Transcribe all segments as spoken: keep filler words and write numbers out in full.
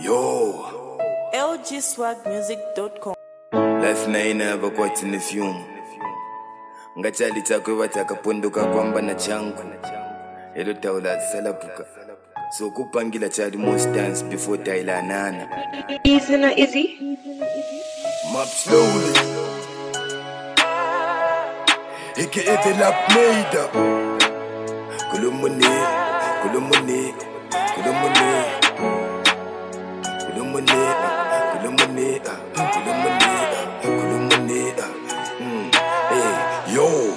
Yo, L G swag music dot com. life na inava kwati ni fyumu ngachali chakwe watakapondoka kwamba na changu elo taula salapuka so kupangila chali most dance before taila nana Easy na easy. map slowly Ike ete lap made up Kulumuni, kulumuni, kulumuni Kulumuni, kulumuni, kulumuni, kulumuni mm. Hey, yo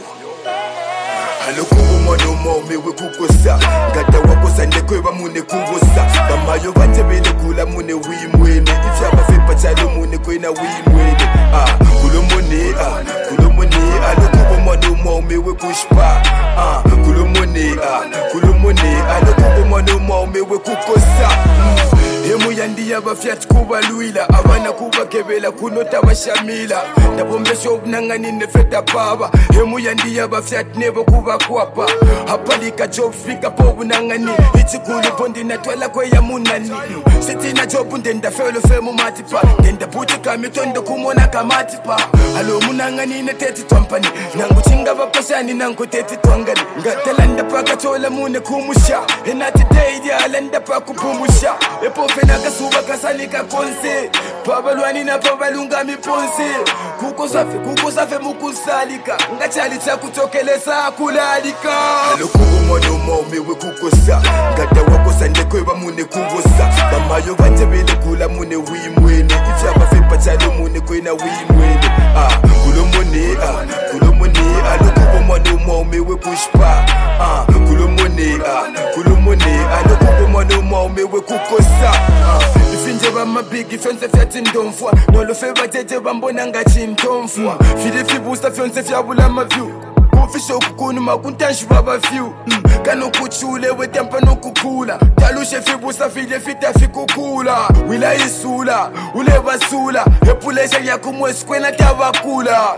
Halukubu mwano mwome we kukosa Ngata wakosa ndekwe wa mune kugosa Bamayo batebele kula mune wimwene Ifyaba fepa chalo mune kwena wimwene Ah, kulumuni, ah, kulumuni Halukubu mwano mwome we kushpa Ah, kulumuni, ah, kulumuni Halukubu mwano mwome we kukosa mm. Hemu yandi yaba fiat kuba luila Abana kuba kebela kunota washamila Nabombesho ubnangani nefeta baba Hemu yandi yaba fiat nebo kuba kwapa Hapalika job fika po unangani Iti kulu bondi na twala kwe ya munani Siti na job ndenda felo femu matipa Ndenda buti kamitondo kumona kamatipa Halo munangani na teti twampani Nangu chinga vapashani nangu teti twangani Ngatalanda paka tola mune kumusha Enati deidi alanda pa kupumusha Epo fena kasuba kasalika konse Pabalwani na pabalunga miponse Kuko safe, kuko safe mukusalika Ngachali cha kutokelesa kulalika Halukubu mwano mwome we kukosa Ngata wakosa ndekwe wa mune kugosa Bamayo batebele kula mune wimwene Ifyaba fepa chalo mune kwena wimwene Ah, kulumuni, ah, kulumuni Halukubu mwano mwome we kushpa Ah, kulumuni, ah, kulumuni Halukubu mwano mwome we kukosa Ah, ifinje bama big ifyonse fyati ndomfwa Nolo feba jeje bambona ngachi ntomfwa Fili fibusta fyonse fyabula mavyu Kufisho kukunu makuntanshi baba few mm. Kano kuchule wetempa no kukula Talushe fibusta file fita fikukula Wila isula, ule basula Epulesha ya kumwesi kwena tabakula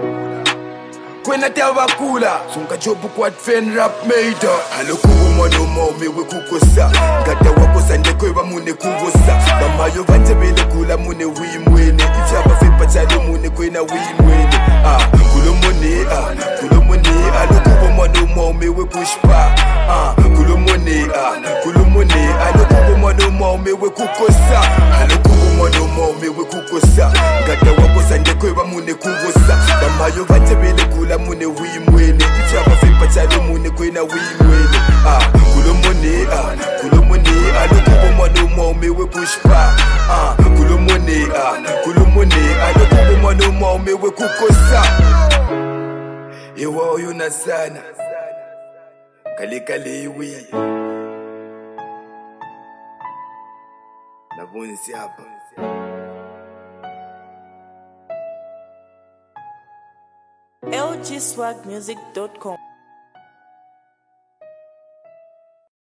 Kwena tabakula Sunga jobu kwa tfen rap made up Halukubu mwano mwome we kukosa Ngata wakosa ndekwe wa mune kugosa Bamayo batebele kula mune wimwene Ifyaba fepa chalo mune kwena wimwene Ah, kulumuni, ah, kulumuni Halukubu mwano mwome we kushpa Ah, kulumuni, ah, kulumuni Halukubu mwano mwome we kukosa Halukubu mwano mwome we kukosa Ngata wakosa ndekwe wa mune kugosa Bamayo batebele kula mune wimwene Ifyaba fepa chalo mune kwena wimwene Ah, kulumuni, ah, kulumuni Halukubu mwano mwome we kushpa Ah, kulumuni, ah, kulumuni Halukubu mwano mwome we kukosa Ewa oyuna sana Kali kali iwi Nabunsi hapa L G swag music dot com.